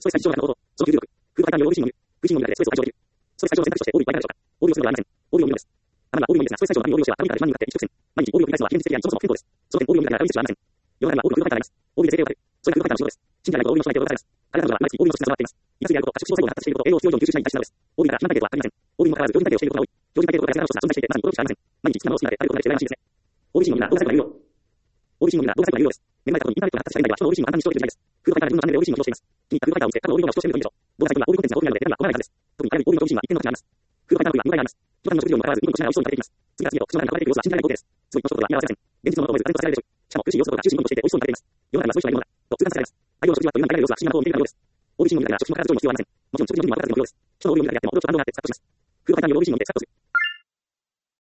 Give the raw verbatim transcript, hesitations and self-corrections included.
ストレス解消の方法、その吸入力、空間用 オービーシー の有、空心の有でストレスを解消できる。ストレス解消の選択肢として、オービーをいかがでしょうか。オービーをするのではありません。オービーを見るのです。あなたはオービーを見るのですが、ストレス解消のためにオービーをしては、アメリカでいちまん人があって一直線。毎日オービーを繰り返すのは現実的であり、そもそも不健康です。その点、オービーを見るだけでは現実ではありません。世の中には多くの空間があります。オービーで生計を立てる。それが空間の仕事です。信じられないとオービーの人が驚かされます。彼らは毎日オービーの質が下がっています。いつであること、可食細胞が発達していること、栄養を必要以上に吸収しないに対してなのです。オービーから肥満体系とは限りません。オービーにもかかわらず、標準体系をしていることが多い。標準体系とか痩せ方をした存在していて、まさに驚くしかありません。毎日好きなものを好きになって、あることができて羨ましいですね。オービーシー のみんな、動作が有用。オービーシー のみんな、動作が有用です。目の前だとインターネットが発達した現代では、人の オービーシー を簡単に視聴できる時代です。空間から自分のチャンネルで オービーシー の視聴をしています。気に入った空間を見て、過去の オービー 動画を視聴しているといいでしょう。動画サイトには オービー コンテンツが多くなるので、手間が困らないはずです。特にある意味 オービー の オービーシー には一定の価値があります。空間から オービー は無駄があります。一つの食事量にもかかわらず、ニコニコしながら美味しそうに食べていきます。次から次へと口の中に運ばれていく様子は信じられない光景です。それにこそことは信じられない光景です。ついにこの食事は見合わせません。現実のものとは別にさせられるでしょう。しかも苦しい様子とか終始ニコニコしていて美味しそうに食べています。世の中にはそういう人がいるのだと痛感させられます。大量の食事はという名の様子は不思議なことを見ているようです。オービーシー の見るだけでは食事も必ず上位も必要はありません。もちろん食事の準備も分からずにもようです。超オービーを見るだけでは驚くと安堵があってスカッとします。空間から オービーシー の見てスカッとする。